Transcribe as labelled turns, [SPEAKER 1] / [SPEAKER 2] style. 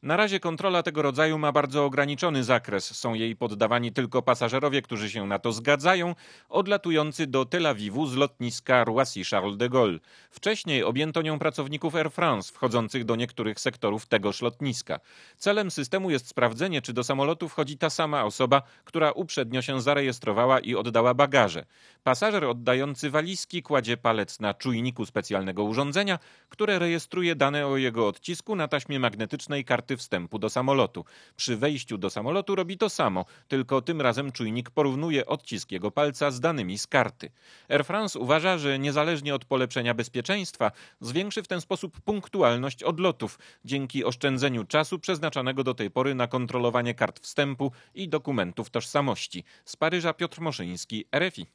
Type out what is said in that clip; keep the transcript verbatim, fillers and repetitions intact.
[SPEAKER 1] Na razie kontrola tego rodzaju ma bardzo ograniczony zakres. Są jej poddawani tylko pasażerowie, którzy się na to zgadzają, odlatujący do Tel Awiwu z lotniska Roissy-Charles de Gaulle. Wcześniej objęto nią pracowników Air France wchodzących do niektórych sektorów tegoż lotniska. Celem systemu jest sprawdzenie, czy do samolotu wchodzi ta sama osoba, która uprzednio się zarejestrowała i oddała bagaże. Pasażer oddający walizki kładzie palec na czujniku specjalnego urządzenia, które rejestruje dane o jego odcisku na taśmie magnetycznej karty wstępu do samolotu. Przy wejściu do samolotu robi to samo, tylko tym razem czujnik porównuje odcisk jego palca z danymi z karty. Air France uważa, że niezależnie od polepszenia bezpieczeństwa, zwiększy w ten sposób punktualność odlotów, dzięki oszczędzeniu czasu przeznaczanego do tej pory na kontrolowanie kart wstępu i dokumentów tożsamości. Z Paryża Piotr Moszyński, R F I.